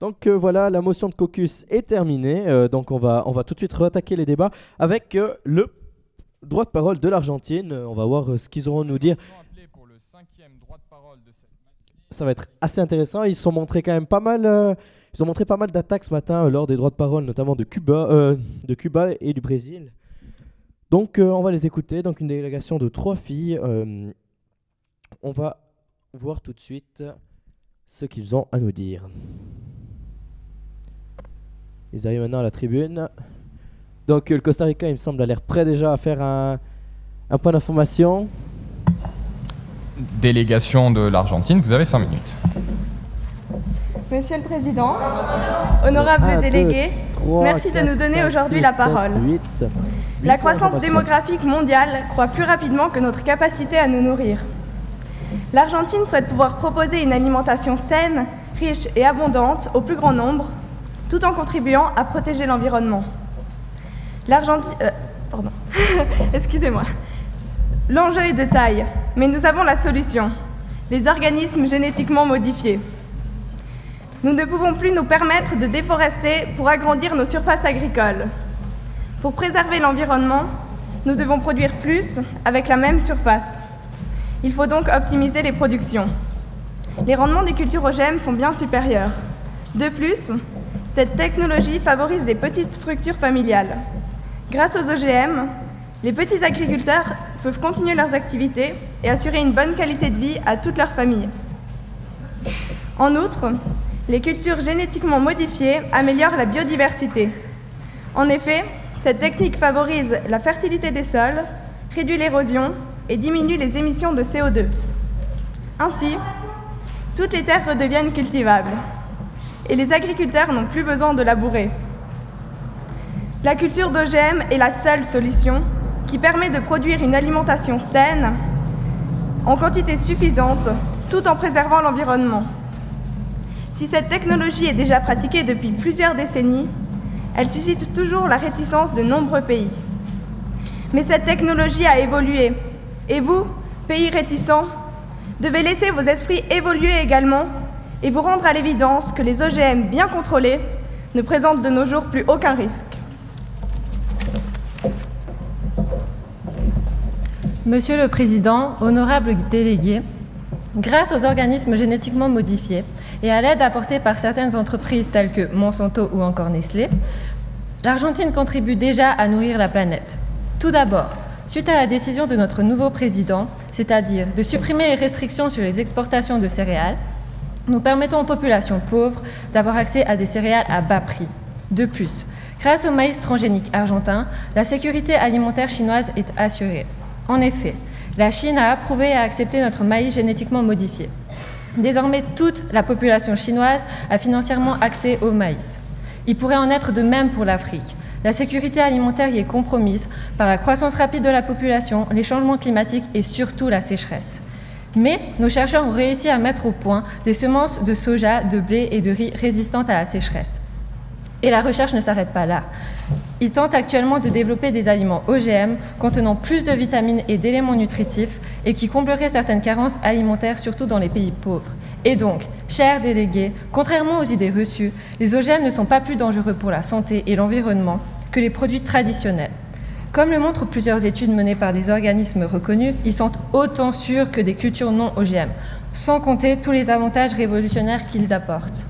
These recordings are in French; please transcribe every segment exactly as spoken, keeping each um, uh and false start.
Donc euh, voilà, la motion de caucus est terminée. Euh, donc on va, on va tout de suite réattaquer les débats avec euh, le droit de parole de l'Argentine. Euh, on va voir euh, ce qu'ils auront à nous dire. Ça va être assez intéressant. Ils se sont montrés quand même pas mal. Euh, ils ont montré pas mal d'attaques ce matin euh, lors des droits de parole, notamment de Cuba, euh, de Cuba et du Brésil. Donc euh, on va les écouter. Donc une délégation de trois filles. Euh, on va voir tout de suite ce qu'ils ont à nous dire. Ils arrivent maintenant à la tribune. Donc euh, le Costa Rica, il me semble, a l'air prêt déjà à faire un, un point d'information. Délégation de l'Argentine, vous avez cinq minutes. Monsieur le Président, honorables un, délégués, deux, trois, merci quatre, de nous donner cinq, aujourd'hui six, la sept, parole. huit, La huit croissance informations. démographique mondiale croît plus rapidement que notre capacité à nous nourrir. L'Argentine souhaite pouvoir proposer une alimentation saine, riche et abondante au plus grand nombre, tout en contribuant à protéger l'environnement. L'Argentine... Euh, pardon. Excusez-moi. L'enjeu est de taille, mais nous avons la solution. Les organismes génétiquement modifiés. Nous ne pouvons plus nous permettre de déforester pour agrandir nos surfaces agricoles. Pour préserver l'environnement, nous devons produire plus avec la même surface. Il faut donc optimiser les productions. Les rendements des cultures O G M sont bien supérieurs. De plus, cette technologie favorise les petites structures familiales. Grâce aux O G M, les petits agriculteurs peuvent continuer leurs activités et assurer une bonne qualité de vie à toute leur famille. En outre, les cultures génétiquement modifiées améliorent la biodiversité. En effet, cette technique favorise la fertilité des sols, réduit l'érosion et diminue les émissions de C O deux. Ainsi, toutes les terres redeviennent cultivables et les agriculteurs n'ont plus besoin de labourer. La culture d'O G M est la seule solution qui permet de produire une alimentation saine, en quantité suffisante, tout en préservant l'environnement. Si cette technologie est déjà pratiquée depuis plusieurs décennies, elle suscite toujours la réticence de nombreux pays. Mais cette technologie a évolué, et vous, pays réticents, devez laisser vos esprits évoluer également et vous rendre à l'évidence que les O G M bien contrôlés ne présentent de nos jours plus aucun risque. Monsieur le Président, honorables délégués, grâce aux organismes génétiquement modifiés et à l'aide apportée par certaines entreprises telles que Monsanto ou encore Nestlé, l'Argentine contribue déjà à nourrir la planète. Tout d'abord, suite à la décision de notre nouveau président, c'est-à-dire de supprimer les restrictions sur les exportations de céréales, nous permettons aux populations pauvres d'avoir accès à des céréales à bas prix. De plus, grâce au maïs transgénique argentin, la sécurité alimentaire chinoise est assurée. En effet, la Chine a approuvé et a accepté notre maïs génétiquement modifié. Désormais, toute la population chinoise a financièrement accès au maïs. Il pourrait en être de même pour l'Afrique. La sécurité alimentaire y est compromise par la croissance rapide de la population, les changements climatiques et surtout la sécheresse. Mais nos chercheurs ont réussi à mettre au point des semences de soja, de blé et de riz résistantes à la sécheresse. Et la recherche ne s'arrête pas là. Ils tentent actuellement de développer des aliments O G M contenant plus de vitamines et d'éléments nutritifs et qui combleraient certaines carences alimentaires, surtout dans les pays pauvres. Et donc, chers délégués, contrairement aux idées reçues, les O G M ne sont pas plus dangereux pour la santé et l'environnement que les produits traditionnels. Comme le montrent plusieurs études menées par des organismes reconnus, ils sont autant sûrs que des cultures non O G M, sans compter tous les avantages révolutionnaires qu'ils apportent.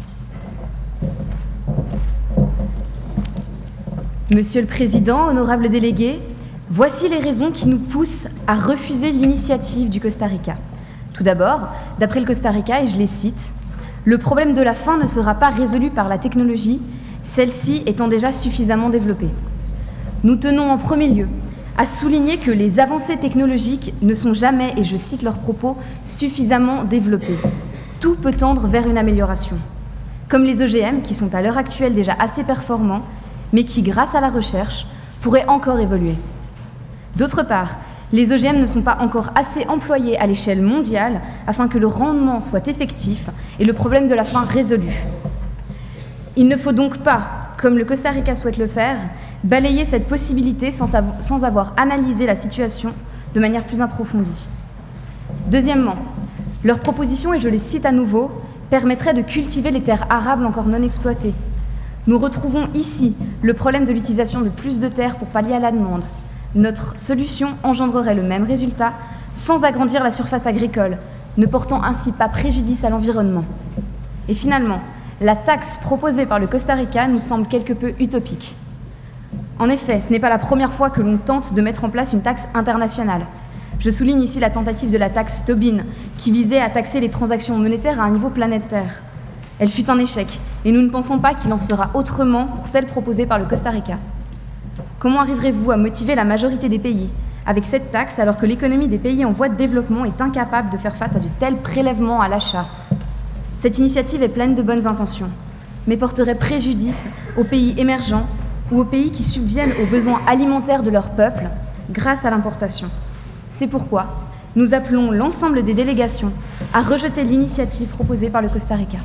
Monsieur le Président, honorables délégués, voici les raisons qui nous poussent à refuser l'initiative du Costa Rica. Tout d'abord, d'après le Costa Rica, et je les cite, « Le problème de la faim ne sera pas résolu par la technologie, celle-ci étant déjà suffisamment développée. » Nous tenons en premier lieu à souligner que les avancées technologiques ne sont jamais, et je cite leurs propos, suffisamment développées. Tout peut tendre vers une amélioration. Comme les O G M, qui sont à l'heure actuelle déjà assez performants, mais qui, grâce à la recherche, pourraient encore évoluer. D'autre part, les O G M ne sont pas encore assez employés à l'échelle mondiale afin que le rendement soit effectif et le problème de la faim résolu. Il ne faut donc pas, comme le Costa Rica souhaite le faire, balayer cette possibilité sans, sav- sans avoir analysé la situation de manière plus approfondie. Deuxièmement, leur proposition, et je les cite à nouveau, permettrait de cultiver les terres arables encore non exploitées. Nous retrouvons ici le problème de l'utilisation de plus de terres pour pallier à la demande. Notre solution engendrerait le même résultat sans agrandir la surface agricole, ne portant ainsi pas préjudice à l'environnement. Et finalement, la taxe proposée par le Costa Rica nous semble quelque peu utopique. En effet, ce n'est pas la première fois que l'on tente de mettre en place une taxe internationale. Je souligne ici la tentative de la taxe Tobin, qui visait à taxer les transactions monétaires à un niveau planétaire. Elle fut un échec, et nous ne pensons pas qu'il en sera autrement pour celle proposée par le Costa Rica. Comment arriverez-vous à motiver la majorité des pays avec cette taxe alors que l'économie des pays en voie de développement est incapable de faire face à de tels prélèvements à l'achat ? Cette initiative est pleine de bonnes intentions, mais porterait préjudice aux pays émergents ou aux pays qui subviennent aux besoins alimentaires de leur peuple grâce à l'importation. C'est pourquoi nous appelons l'ensemble des délégations à rejeter l'initiative proposée par le Costa Rica.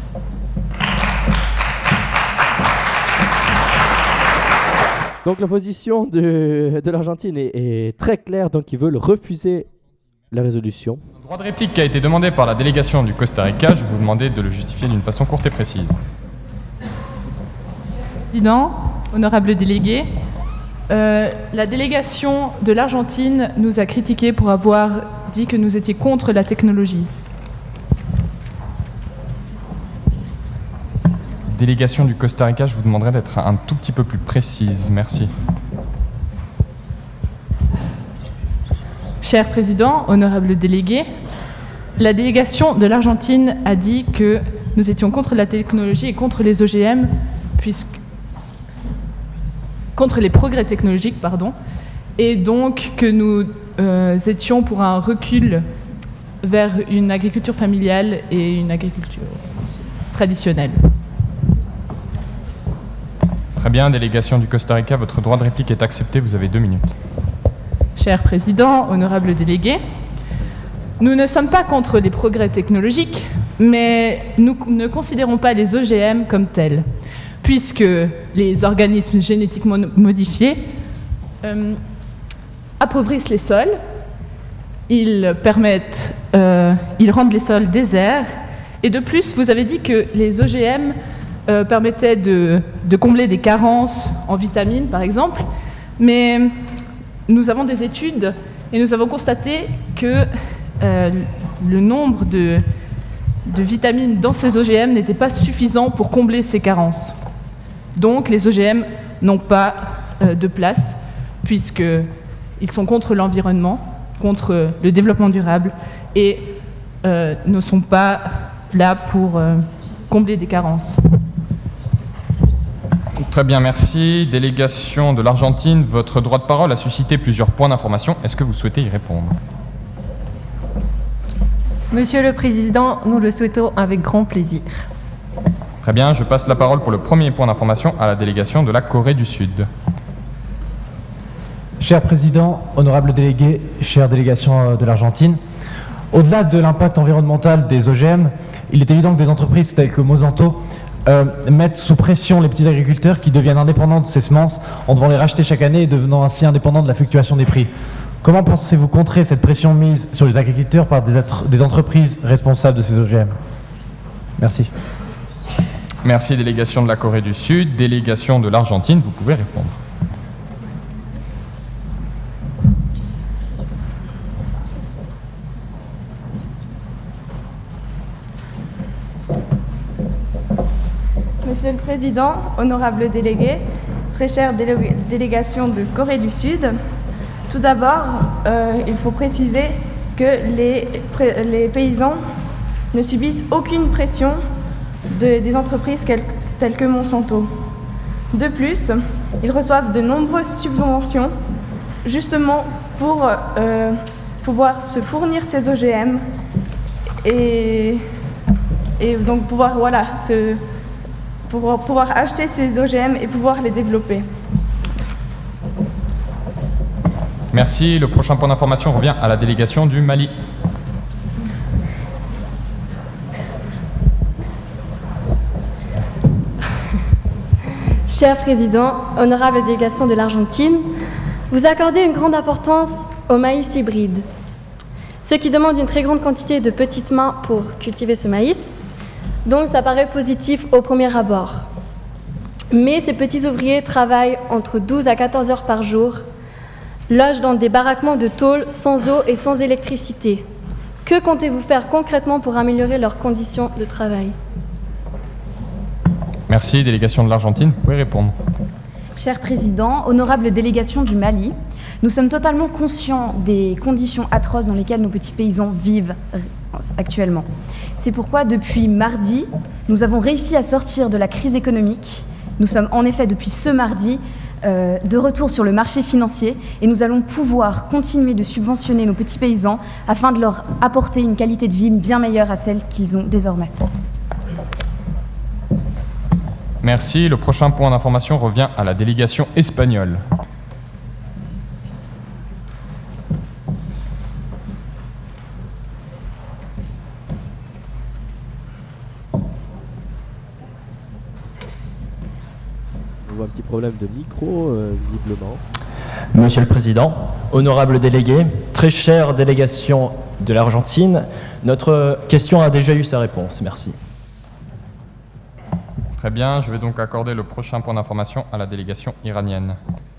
Donc la position de, de l'Argentine est, est très claire, donc ils veulent refuser la résolution. Le droit de réplique qui a été demandé par la délégation du Costa Rica, je vais vous demander de le justifier d'une façon courte et précise. Président, honorable délégué, euh, la délégation de l'Argentine nous a critiqués pour avoir dit que nous étions contre la technologie. Délégation du Costa Rica, je vous demanderai d'être un tout petit peu plus précise. Merci. Cher Président, honorable délégué, la délégation de l'Argentine a dit que nous étions contre la technologie et contre les O G M, puisque contre les progrès technologiques, pardon, et donc que nous euh, étions pour un recul vers une agriculture familiale et une agriculture traditionnelle. Très bien, délégation du Costa Rica, votre droit de réplique est accepté, vous avez deux minutes. Cher Président, honorable délégué, nous ne sommes pas contre les progrès technologiques, mais nous ne considérons pas les O G M comme tels, puisque les organismes génétiquement modifiés euh, appauvrissent les sols, ils permettent, euh, ils rendent les sols déserts, et de plus, vous avez dit que les O G M euh, permettaient de, de combler des carences en vitamines, par exemple, mais nous avons des études et nous avons constaté que euh, le nombre de, de vitamines dans ces O G M n'était pas suffisant pour combler ces carences. Donc les O G M n'ont pas euh, de place puisqu'ils sont contre l'environnement, contre le développement durable et euh, ne sont pas là pour euh, combler des carences. Très bien, merci. Délégation de l'Argentine, votre droit de parole a suscité plusieurs points d'information. Est-ce que vous souhaitez y répondre ? Monsieur le Président, nous le souhaitons avec grand plaisir. Très bien, je passe la parole pour le premier point d'information à la délégation de la Corée du Sud. Cher Président, honorable délégué, chère délégation de l'Argentine, au-delà de l'impact environnemental des O G M, il est évident que des entreprises telles que Monsanto Euh, mettre sous pression les petits agriculteurs qui deviennent indépendants de ces semences en devant les racheter chaque année et devenant ainsi indépendants de la fluctuation des prix. Comment pensez-vous contrer cette pression mise sur les agriculteurs par des, des entreprises responsables de ces O G M ? Merci. Merci, délégation de la Corée du Sud. Délégation de l'Argentine, vous pouvez répondre. Monsieur le Président, honorable délégué, très chère délé- délégation de Corée du Sud, tout d'abord, euh, il faut préciser que les, pré- les paysans ne subissent aucune pression de, des entreprises quel- telles que Monsanto. De plus, ils reçoivent de nombreuses subventions justement pour euh, pouvoir se fournir ces O G M et, et donc pouvoir, voilà, se... pour pouvoir acheter ces O G M et pouvoir les développer. Merci. Le prochain point d'information revient à la délégation du Mali. Cher Président, honorable délégation de l'Argentine, vous accordez une grande importance au maïs hybride, ce qui demande une très grande quantité de petites mains pour cultiver ce maïs. Donc ça paraît positif au premier abord. Mais ces petits ouvriers travaillent entre douze à quatorze heures par jour, logent dans des baraquements de tôle sans eau et sans électricité. Que comptez-vous faire concrètement pour améliorer leurs conditions de travail? Merci, délégation de l'Argentine. Vous pouvez répondre. Cher Président, honorable délégation du Mali, nous sommes totalement conscients des conditions atroces dans lesquelles nos petits paysans vivent actuellement. C'est pourquoi, depuis mardi, nous avons réussi à sortir de la crise économique. Nous sommes en effet, depuis ce mardi, euh, de retour sur le marché financier et nous allons pouvoir continuer de subventionner nos petits paysans afin de leur apporter une qualité de vie bien meilleure à celle qu'ils ont désormais. Merci. Le prochain point d'information revient à la délégation espagnole. On voit un petit problème de micro, euh, visiblement. Monsieur le Président, honorable délégué, très chère délégation de l'Argentine, notre question a déjà eu sa réponse. Merci. Très bien, je vais donc accorder le prochain point d'information à la délégation iranienne.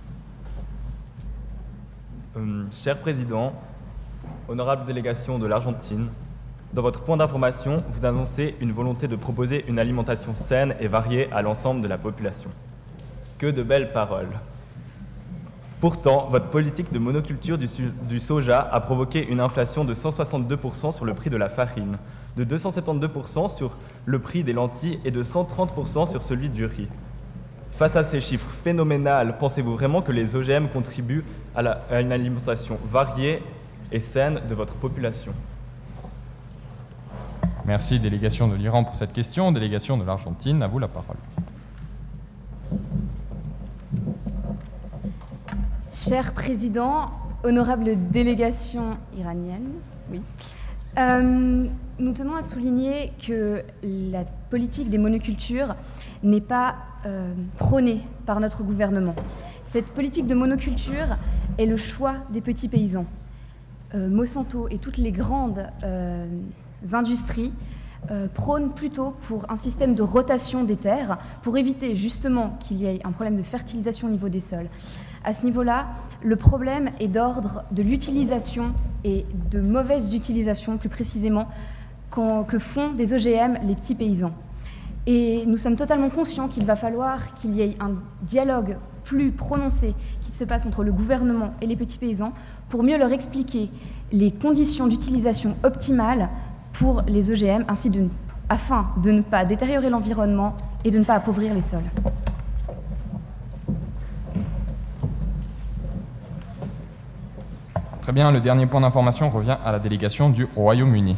Euh, cher Président, honorable délégation de l'Argentine, dans votre point d'information, vous annoncez une volonté de proposer une alimentation saine et variée à l'ensemble de la population. Que de belles paroles. Pourtant, votre politique de monoculture du, du soja a provoqué une inflation de cent soixante-deux pour cent sur le prix de la farine, de deux cent soixante-douze pour cent sur le prix des lentilles et de cent trente pour cent sur celui du riz. Face à ces chiffres phénoménaux, pensez-vous vraiment que les O G M contribuent à, la, à une alimentation variée et saine de votre population? Merci, délégation de l'Iran, pour cette question. Délégation de l'Argentine, à vous la parole. Cher Président, honorable délégation iranienne, oui. Euh, nous tenons à souligner que la politique des monocultures n'est pas euh, prônée par notre gouvernement. Cette politique de monoculture est le choix des petits paysans. Euh, Monsanto et toutes les grandes euh, industries euh, prônent plutôt pour un système de rotation des terres pour éviter justement qu'il y ait un problème de fertilisation au niveau des sols. À ce niveau-là, le problème est d'ordre de l'utilisation et de mauvaise utilisation, plus précisément, que font des O G M les petits paysans. Et nous sommes totalement conscients qu'il va falloir qu'il y ait un dialogue plus prononcé qui se passe entre le gouvernement et les petits paysans pour mieux leur expliquer les conditions d'utilisation optimales pour les O G M, ainsi de, afin de ne pas détériorer l'environnement et de ne pas appauvrir les sols. Très bien, le dernier point d'information revient à la délégation du Royaume-Uni.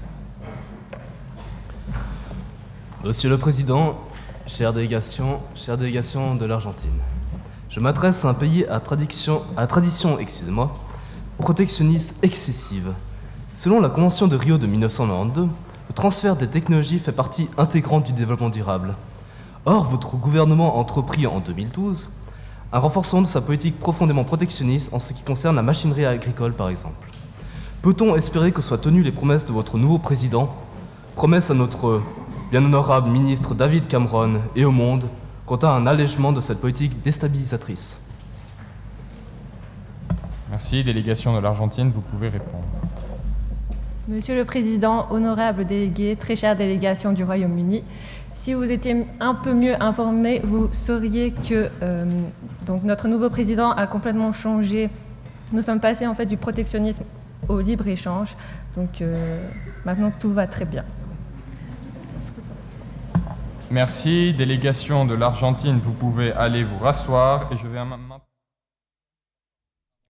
Monsieur le Président, chère délégation, chère délégation de l'Argentine, je m'adresse à un pays à tradition, à tradition excusez-moi, protectionniste excessive. Selon la Convention de Rio de mille neuf cent quatre-vingt-douze, le transfert des technologies fait partie intégrante du développement durable. Or, votre gouvernement a entrepris en deux mille douze un renforcement de sa politique profondément protectionniste en ce qui concerne la machinerie agricole, par exemple. Peut-on espérer que soient tenues les promesses de votre nouveau président, promesses à notre bien honorable ministre David Cameron et au monde, quant à un allègement de cette politique déstabilisatrice? Merci, délégation de l'Argentine, vous pouvez répondre. Monsieur le Président, honorable délégué, très chère délégation du Royaume-Uni, si vous étiez un peu mieux informé, vous sauriez que euh, donc notre nouveau président a complètement changé. Nous sommes passés en fait du protectionnisme au libre-échange. Donc euh, maintenant tout va très bien. Merci, délégation de l'Argentine, vous pouvez aller vous rasseoir et je vais maintenant...